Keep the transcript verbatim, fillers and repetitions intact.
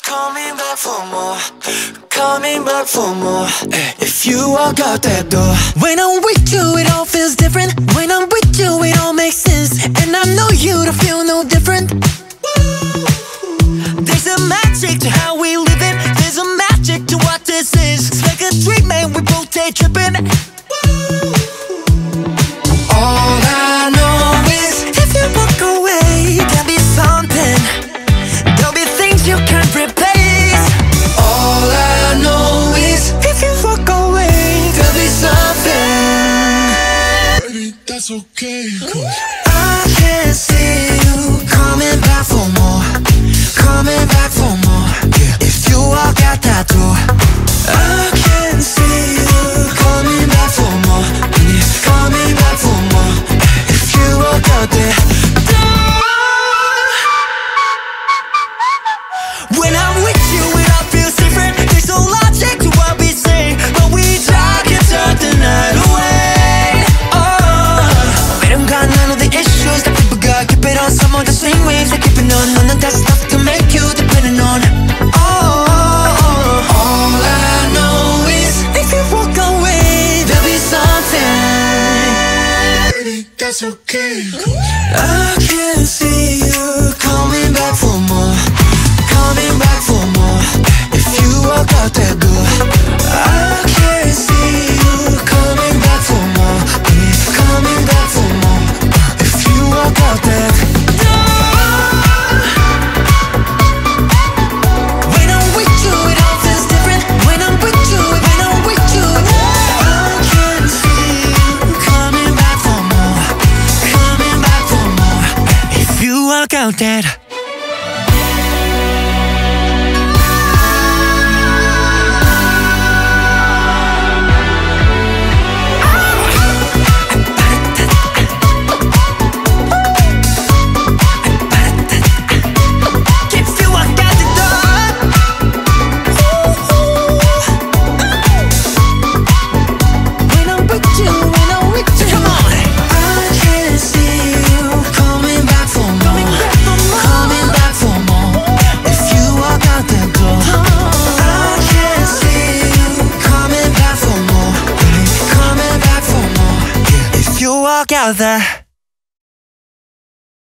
Coming back for more, coming back for more. If you walk out that door, when I'm with you it all feels different. When I'm with you it all makes sense. And I know you don't feel no different. There's a magic to how we live it. There's a magic to what this is. It's like a dream and we both day tripping. all I know is if you walk away, there'll be something. There'll be things you can't replace. All I know is if you walk away, there'll be something. Baby, that's okay. I can see you Coming back for more, coming back for more. Yeah. If you walk out that door, I can see you coming back for more, yeah. Coming back for more. If you walk out that door, when I'm with you it all feels different. There's no logic to what we say, but we try to turn the night away. Oh, we don't got none of the issues that people got. Keep it on some of the same waves they're keeping on. None of that stuff to make you dependent on. Oh, all I know is if you walk away, there'll be something. Baby, that's okay. I can see you Coming back for more, coming back for more. If you walk out that door, I can see you coming back for more, yeah. Coming back for more. If you walk out that door, when I'm with you it all feels different. When I'm with you, when I'm with you, I can see you coming back for more, coming back for more. if you walk out that. If you walk out the door, when I'm with you, when I'm with you, come on. I can see you coming back for more, coming back for more. If you walk out that door, I can see you coming back for more, yeah. Coming back for more, yeah. If you walk out there.